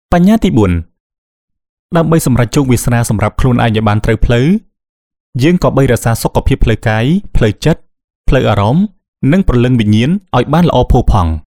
បញ្ញាទី4ដើម្បីសម្រេចជោគវាសនាសម្រាប់ខ្លួនឯងឲ្យបានត្រូវផ្លូវយើងក៏បីរក្សាសុខភាពផ្លូវកាយផ្លូវចិត្តផ្លូវអារម្មណ៍និងព្រលឹងវិញ្ញាណឲ្យបានល្អផូរផង់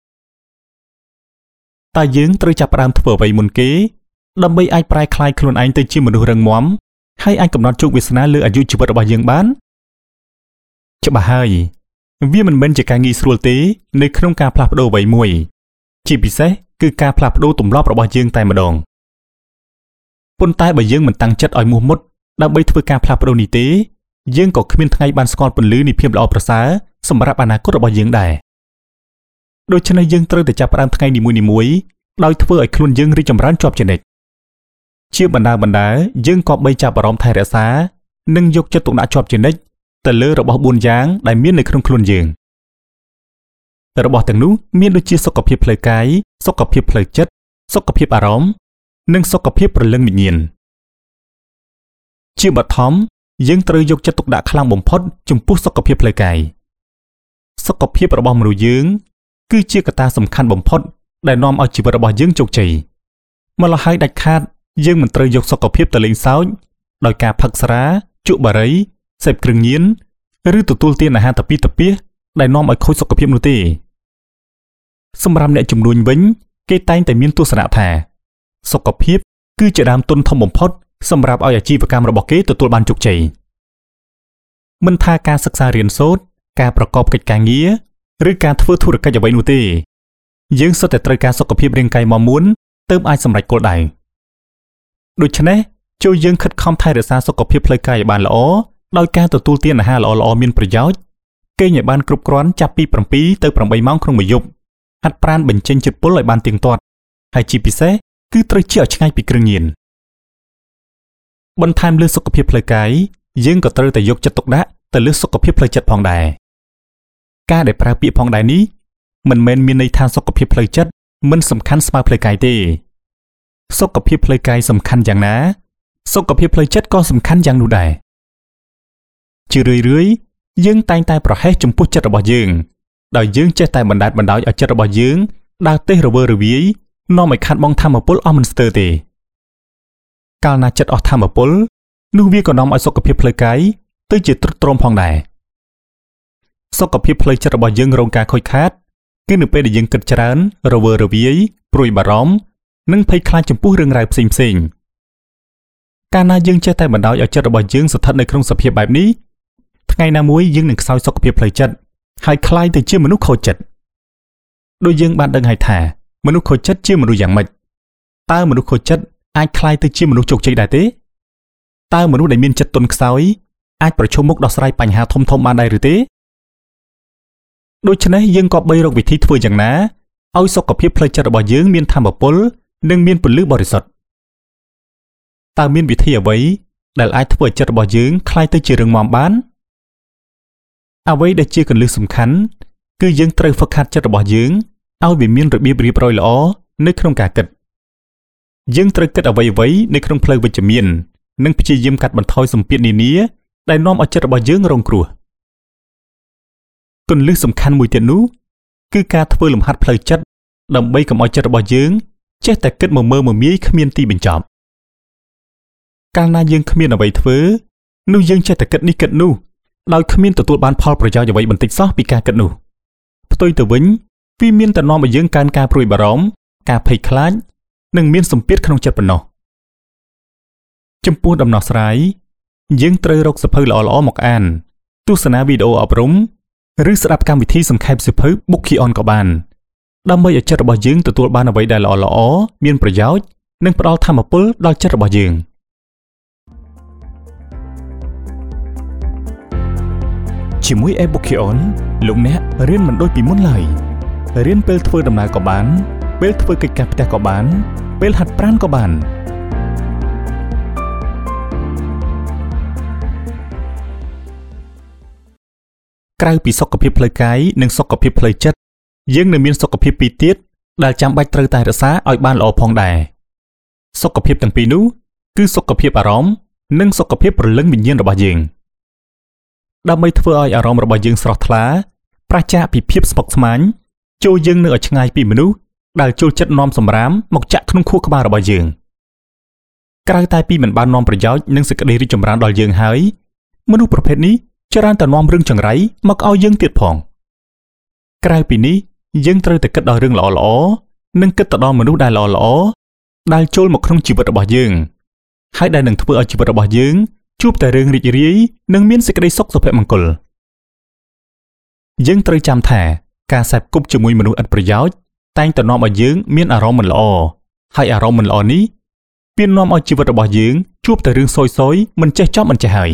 តើយើងត្រូវចាប់ផ្ដើមធ្វើអ្វីមុនគេដើម្បីអាចប្រែក្លាយខ្លួនឯងទៅជាមនុស្សរឹងមាំហើយអាចកំណត់ជោគវាសនាលើអាយុជីវិតរបស់យើងបានច្បាស់ហើយវាមិនមែនជាការងាយស្រួលទេនៅក្នុងការផ្លាស់ប្ដូរអ្វីមួយជាពិសេសគឺការផ្លាស់ប្ដូរទម្លាប់របស់យើងតែម្ដងប៉ុន្តែបើយើងមិនតាំងចិត្តឲ្យមោះមុតដើម្បីធ្វើការផ្លាស់ប្ដូរនេះទេយើងក៏គ្មានថ្ងៃបានស្គាល់ពន្លឺនៃភាពល្អប្រសើរសម្រាប់អនាគតរបស់យើងដែរដូច្នេះយើងត្រូវតែចាប់ផ្ដើមថ្ងៃនីមួយៗដោយធ្វើឲ្យខ្លួនយើងរីកចម្រើនជាប់ជានិច្ចជាបណ្ដាយើងក៏បីចាប់អារម្មណ៍ថែរក្សានិងយកចិត្តទុកដាក់ជាប់ជានិច្ចទៅលើរបស់4យ៉ាងដែលមាននៅក្នុងខ្លួនយើងរបស់ទាំងនោះមានដូចជាសុខភាពផ្លូវកាយសុខភាពផ្លូវចិត្តសុខភាពអារម្មណ៍និងសុខភាពព្រលឹងវិញ្ញាណជាបឋមយើងត្រូវយកចិត្តទុកដាក់ខ្លាំងបំផុតចំពោះសុខភាពផ្លូវកាយសុខភាពរបស់មនុស្សយើងគឺជាកត្តាសំខាន់បំផុតដែលនាំឲ្យជីវិតរបស់យើងជោគជ័យម្ល៉េះហើយដាច់ខាតយើងមិនត្រូវយកសុខភាពទៅលេងសើចដោយការផឹកស្រាជក់បារីសេពគ្រឿងញៀនឬទទួលទានអាហារតាពីតាពីដែលនាំឲ្យខូចសុខភាពនោះទេសម្រាប់អ្នកជំនួញវិញគេតែងតែមានទស្សនៈថាសុខភាពគឺជាដើមទុនធំបំផុតសម្រាប់ឲ្យអាជីវកម្មរបស់គេទទួលបានជោគជ័យមិនថាការសិក្សារៀនសូត្រការប្រកបកិច្ចការងារឬការធ្វើធុរកិច្ចអ្វីនោះទេយើងសុទ្ធតែត្រូវការសុខភាពរាងកាយមាំមួនទើបអាចសម្រេចគោលដៅដូច្នេះចូលយើងខិតខំថែរក្សាសុខភាពផ្លូវកាយឲ្យបានល្អដោយការទទួលទានអាហារល្អៗមានប្រយោជន៍គេងឲ្យបានគ្រប់គ្រាន់ចាប់ពី7ទៅ8ម៉ោងក្នុងមួយយប់ហាត់ប្រាណបញ្ចេញជាតិពុលឲ្យបានទៀងទាត់ហើយជាពិសេសគឺត្រូវជៀសឲ្យឆ្ងាយពីគ្រឿងញៀនបន្ថែមលើសុខភាពផ្លូវកាយយើងក៏ត្រូវតែយកចិត្តទុកដាក់ទៅលើសុខភាពផ្លូវចិត្តផងដែរការដែលប្រើពាក្យផងដែរនេះមិនមែនមានន័យថាសុខភាពផ្លូវចិត្តមិនសំខាន់ស្មើផ្លូវកាយទេសុខភាពផ្លូវកាយសំខាន់យ៉ាងណាសុខភាពផ្លូវចិត្តក៏សំខាន់យ៉ាងនោះដែរជារឿយៗយើងតែងតែប្រហែសចំពោះចិត្តរបស់យើងដោយយើងចេះតែបណ្តែតបណ្ដោយឲ្យចិត្តរបស់យើងដើរទេសរវើរវាយនាំឲ្យខាត់បងធម្មពលអស់មិនស្ទើរទេកាលណាចិត្តអស់ធម្មពលនោះវាក៏នាំឲ្យសុខភាពផ្លូវកាយទៅជាទ្រុឌទ្រោមផងដែរសុខភាពផ្លូវចិត្តរបស់យើងរងការខូចខាតគឺនៅពេលដែលយើងគិតច្រើនរវើរវាយព្រួយបារម្ភនិងភ័យខ្លាចចំពោះរឿងរ៉ាវផ្សេងៗកាលណាយើងចេះតែបណ្ដោយឲ្យចិត្តរបស់យើងស្ថិតនៅក្នុងសភាពបែបនេះថ្ងៃណាមួយយើងនឹងខ្សោយសុខភាពផ្លូវចិត្តហើយคล้ายទៅជាមនុស្សខូចចិត្តដោយយើងបានដឹងហើយថាមនុស្សខូចចិត្តជាមនុស្សយ៉ាងម៉េចតើមនុស្សខូចចិត្តអាចคล้ายទៅជាមនុស្សជោគជ័យដែរទេតើមនុស្សដែលមានចិត្តទន់ខ្សោយអាចប្រឈមមុខដោះស្រាយបញ្ហាធំៗបានដែរឬទេដូច្នេះយើងក៏បីរកវិធីធ្វើយ៉ាងណាឲ្យសុខភាពផ្លូវចិត្តរបស់យើងមានថាមពលនិងមានពន្លឺបរិសុទ្ធតើមានវិធីអ្វីដែលអាចធ្វើឲ្យចិត្តរបស់យើងคล้ายទៅជារឹងមាំបានអ្វីដែលជាគន្លឹះសំខាន់គឺយើងត្រូវហ្វឹកហាត់ចិត្តរបស់យើងឲ្យវាមានរបៀបរៀបរយល្អនៅក្នុងការគិតយើងត្រូវគិតអ្វីនៅក្នុងផ្លូវវិជ្ជមាននិងព្យាយាមកាត់បន្ថយសម្ពាធនានាដែលនាំឲ្យចិត្តរបស់យើងរងគ្រោះគន្លឹះសំខាន់មួយទៀតនោះគឺការធ្វើលំហាត់ផ្លូវចិត្តដើម្បីកុំឲ្យចិត្តរបស់យើងចេះតែគិតមើលមាយគ្មានទីបញ្ចប់កាលណាយើងគ្មានអ្វីធ្វើនោះយើងចេះតែគិតនេះគិតនោះដោយគ្មានទទួលបានផលប្រយោជន៍អ្វីបន្តិចសោះពីការគិតនោះផ្ទុយទៅវិញវាមានតែនាំឲ្យយើងកើនការព្រួយបារម្ភការភ័យខ្លាចនិងមានសម្ពាធក្នុងចិត្តប៉ុណ្ណោះចំពោះដំណោះស្រាយយើងត្រូវរកសៀវភៅល្អៗមកអានទស្សនាវីដេអូអប់រំឬស្ដាប់កម្មវិធីសង្ខេបសៀវភៅ Bookion ក៏បានដើម្បីឲ្យចិត្តរបស់យើងទទួលបានអ្វីដែលល្អៗមានប្រយោជន៍និងផ្ដល់ថាមពលដល់ចិត្តរបស់យើងជាមួយ Bookion លោកអ្នករៀនមិនដូចពីមុនឡើយរៀនពេលធ្វើដំណើរក៏បានពេលធ្វើកិច្ចការផ្ទះក៏បានពេលហាត់ប្រាណក៏បានក្រៅពីសុខភាពផ្លូវកាយនិងសុខភាពផ្លូវចិត្តយើងនៅមានសុខភាពពីរទៀតដែលចាំបាច់ត្រូវតែរក្សាឲ្យបានល្អផងដែរសុខភាពទាំងពីរនោះគឺសុខភាពអារម្មណ៍និងសុខភាពព្រលឹងវិញ្ញាណរបស់យើងដើម្បីធ្វើឲ្យអារម្មណ៍របស់យើងស្រស់ថ្លាប្រាសចាកពីភាពស្មុគស្មាញចូលយើងនៅឲ្យឆ្ងាយពីមនុស្សដែលចូលចិត្តនាំសម្រាមមកចាក់ក្នុងខួរក្បាលរបស់យើងក្រៅតែពីមិនបាននាំប្រយោជន៍និងសេចក្តីរីកចម្រើនដល់យើងហើយមនុស្សប្រភេទនេះច្រើនតែនាំរឿងចង្រៃមកឲ្យយើងទៀតផងក្រៅពីនេះយើងត្រូវតែគិតដល់រឿងល្អៗនិងគិតទៅដល់មនុស្សដែលល្អៗដែលចូលមកក្នុងជីវិតរបស់យើងហើយដែលនឹងធ្វើឲ្យជីវិតរបស់យើងជួបតែរឿងរីករាយនិងមានសេចក្តីសុខសុភមង្គលយើងត្រូវចាំថាការសេពគប់ជាមួយមនុស្សឥតប្រយោជន៍តែងតែនាំឲ្យយើងមានអារម្មណ៍មិនល្អហើយអារម្មណ៍មិនល្អនេះវានាំឲ្យជីវិតរបស់យើងជួបតែរឿងសយៗមិនចេះចប់មិនចេះហើយ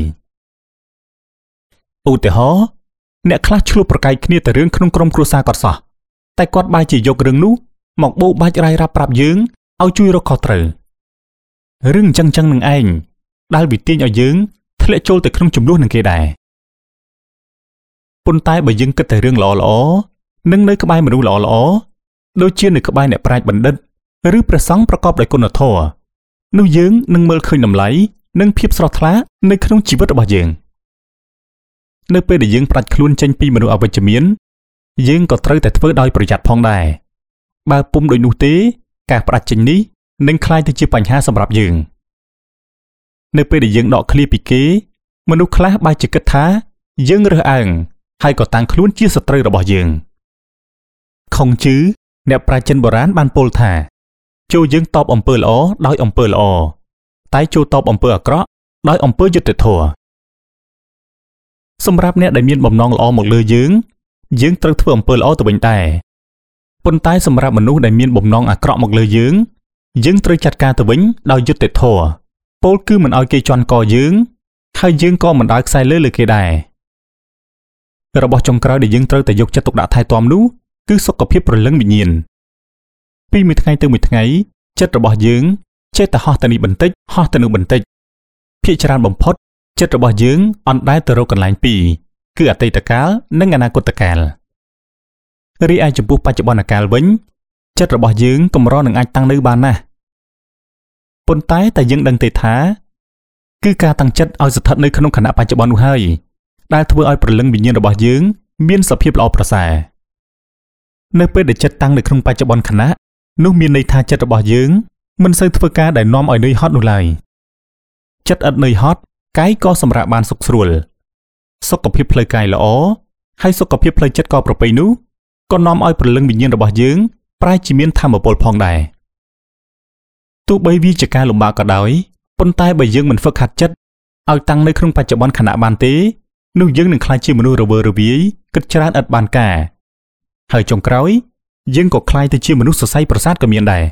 ឧទាហរណ៍អ្នកខ្លះឆ្លោះប្រកែកគ្នាតែរឿងក្នុងក្រុមគ្រួសារគាត់សោះតែគាត់បែរជាយករឿងនោះមកបោកបាច់រាយរាប់ប្រាប់យើងឲ្យជួយរកខុសត្រូវរឿងអញ្ចឹងនឹងឯងដែលវាទាញឲ្យយើងធ្លាក់ចូលទៅក្នុងជម្លោះនឹងគេដែរប៉ុន្តែបើយើងគិតតែរឿងល្អៗនិងនៅក្បែរមនុស្សល្អៗដូចជានៅក្បែរអ្នកប្រាជ្ញបណ្ឌិតឬព្រះសង្ឃប្រកបដោយគុណធម៌នោះយើងនឹងមើលឃើញតម្លៃនិងភាពស្រស់ថ្លានៅក្នុងជីវិតរបស់យើងនៅពេលដែលយើងផ្ដាច់ខ្លួនចេញពីមនុស្សអវិជ្ជមានយើងក៏ត្រូវតែធ្វើដោយប្រយ័ត្នផងដែរបើពុំដូចនោះទេការផ្ដាច់ចេញនេះនឹងក្លាយទៅជាបញ្ហាសម្រាប់យើងនៅពេលដែលយើងដកឃ្លាពីគេមនុស្សខ្លះបែរជាគិតថាយើងរើសអើងហើយក៏តាំងខ្លួនជាសត្រូវរបស់យើងខុងជឺអ្នកប្រាជ្ញចិនបុរាណបានពោលថាចូលយើងតបអំពើល្អដោយអំពើល្អតែចូលតបអំពើអាក្រក់ដោយអំពើយុត្តិធម៌សម្រាប់អ្នកដែលមានបំណងល្អមកលើយើងត្រូវធ្វើអំពើល្អទៅវិញដែរប៉ុន្តែសម្រាប់មនុស្សដែលមានបំណងអាក្រក់មកលើយើងត្រូវចាត់ការទៅវិញដោយយុត្តិធម៌ពោលគឺមិនឲ្យគេជន់កយើងហើយយើងក៏មិនដើរខ្សែលើគេដែររបស់ចុងក្រោយដែលយើងត្រូវតែយកចិត្តទុកដាក់ថែទាំនោះគឺសុខភាពព្រលឹងវិញ្ញាណពីមួយថ្ងៃទៅមួយថ្ងៃចិត្តរបស់យើងចេះតែហោះទៅនេះបន្តិចហោះទៅនោះបន្តិចភាគច្រើនបំផុតចិត្តរបស់យើងអណ្ដែតទៅរកកន្លែងពីរគឺអតីតកាលនិងអនាគតកាលរីឯចំពោះបច្ចុប្បន្នកាលវិញចិត្តរបស់យើងកម្រនឹងអាចតាំងនៅបានណាស់ប៉ុន្តែយើងដឹងទេថាគឺការតាំងចិត្តឲ្យស្ថិតនៅក្នុងខណៈបច្ចុប្បន្ននោះហើយដែលធ្វើឲ្យព្រលឹងវិញ្ញាណរបស់យើងមានសភាពល្អប្រសើរនៅពេលដែលចិត្តតាំងនៅក្នុងបច្ចុប្បន្នខណៈនោះមានន័យថាចិត្តរបស់យើងមិនសូវធ្វើការដែលនាំឲ្យនឿយហត់នោះឡើយចិត្តឥតនឿយហត់កាយក៏សម្រាកបានសុខស្រួលសុខភាពផ្លូវកាយល្អហើយសុខភាពផ្លូវចិត្តក៏ប្រពៃនោះក៏នាំឲ្យព្រលឹងវិញ្ញាណរបស់យើងប្រែជាមានថាមពលផងដែរទោះបីវាជាការលំបាកក៏ដោយប៉ុន្តែបើយើងមិនហ្វឹកហាត់ចិត្តឲ្យតាំងនៅក្នុងបច្ចុប្បន្នខណៈបានទេនោះយើងនឹងក្លាយជាមនុស្សរវើរវាយគិតច្រើនឥតបានការហើយចុងក្រោយយើងក៏ក្លាយទៅជាមនុស្សសរសៃប្រសាទក៏មានដែរ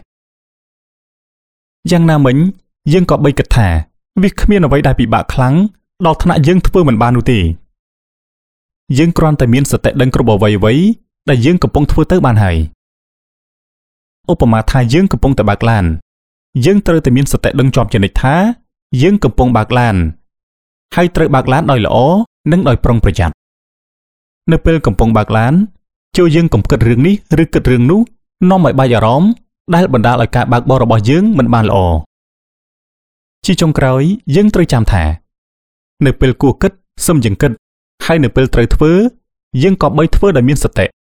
យ៉ាងណាមិញយើងក៏បីគិតថាវាគ្មានអ្វីដែលពិបាកខ្លាំងដល់ថ្នាក់យើងធ្វើមិនបាននោះទេយើងគ្រាន់តែមានសតិដឹងគ្រប់អ្វីដែលយើងកំពុងធ្វើទៅបានហើយឧបមាថាយើងកំពុងតែបើកឡានយើងត្រូវតែមានសតិដឹងជាប់ជានិច្ចថាយើងកំពុងបើកឡានហើយត្រូវបើកឡានដោយល្អនិងដោយប្រុងប្រយ័ត្ននៅពេលកំពុងបើកឡានចូលយើងកុំគិតរឿងនេះឬគិតរឿងនោះនាំឲ្យបែកអារម្មណ៍ដែលបណ្ដាលឲ្យការបើកបររបស់យើងមិនបានល្អជាចុងក្រោយយើងត្រូវចាំថានៅពេលគួរគិតសឹមយើងគិតហើយនៅពេលត្រូវធ្វើយើងក៏បីធ្វើដោយមានសតិ